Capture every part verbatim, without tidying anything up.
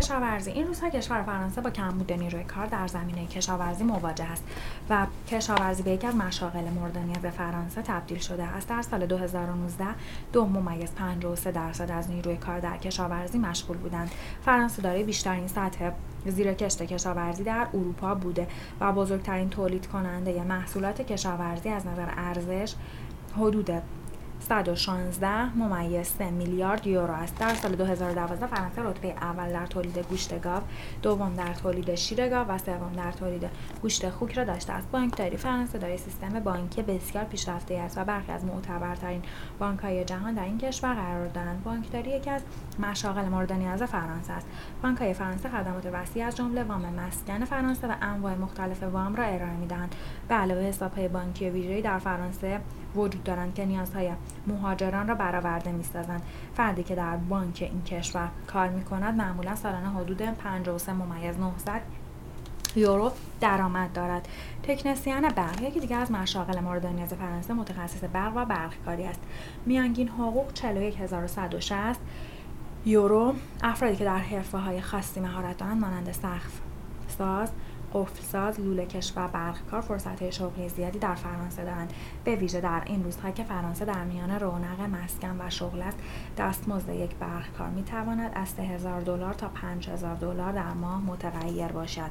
کشاورزی. این روزها کشور فرانسه با کمبود نیروی کار در زمینه کشاورزی مواجه است و کشاورزی به یکی از مشاغل مورد نیاز فرانسه تبدیل شده است. در سال دو هزار و نوزده دو ممیز پنجاه و سه درصد از نیروی کار در کشاورزی مشغول بودند. فرانسه دارای بیشترین سطح زیرکشت کشاورزی در اروپا بوده و بزرگترین تولید کننده محصولات کشاورزی از نظر ارزش حدود صد و شانزده ممیز سه میلیارد یورو است. در سال دو هزار و دوازده فرانسه رتبه اول در تولید گوشت گاو، دوم در تولید شیر گاو و سوم در تولید گوشت خوک را داشته است. بانکداری فرانسه دارای سیستم بانکی بسیار پیشرفته است و برخی از معتبرترین بانک‌های جهان در این کشور قرار دارند. بانکداری یکی از مشاغل مورد نیاز فرانسه است. بانک‌های فرانسه خدمات وسیع از جمله وام مسکن فرانسه و انواع مختلف وام را ارائه می‌دهند. به علاوه حساب‌های بانکی ویژه‌ای در فرانسه وجود دارند که نیازهای مهاجران را برآورده می‌سازند. فردی که در بانک این کشور کار می‌کند معمولاً سالانه حدود پنجاه و سه ممیز نهصد یورو درآمد دارد. تکنسین برق یکی دیگر از مشاغل مورد نیاز فرانسه متخصص برق و برقکاری است. میانگین حقوق چهل و یک هزار و صد و شصت یورو. افرادی که در حرفه‌های خاصی مهارت دارند مانند سقف ساز، قفل‌ساز، لوله‌کش و برقکار فرصت‌های شغلی زیادی در فرانسه دارند. به ویژه در این روزها که فرانسه در میان رونق مسکن و شغل است، دستمزد یک برقکار می‌تواند از سه هزار دلار تا پنج هزار دلار در ماه متغیر باشد.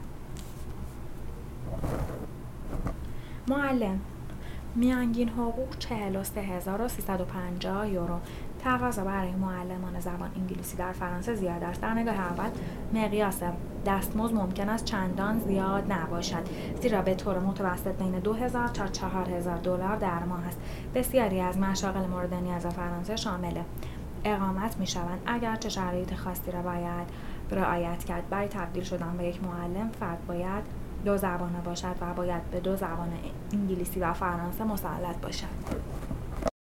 معلم میانگین حقوق چهل و سه هزار و سیصد و پنجاه یورو. تقاضا برای معلمان زبان انگلیسی در فرانسه زیاد است. در نگاه اول مقیاس دستمزد ممکن است چندان زیاد نباشد، زیرا به طور متوسط بین دو هزار تا چهار هزار دلار در ماه است. بسیاری از مشاغل مورد نیاز فرانسه شامل اقامت می‌شوند، اگرچه شرایط خاصی را باید رعایت کرد. برای تبدیل شدن به یک معلم فرد باید دو زبانه باشد و باید به دو زبان انگلیسی و فرانسه مسلط باشد.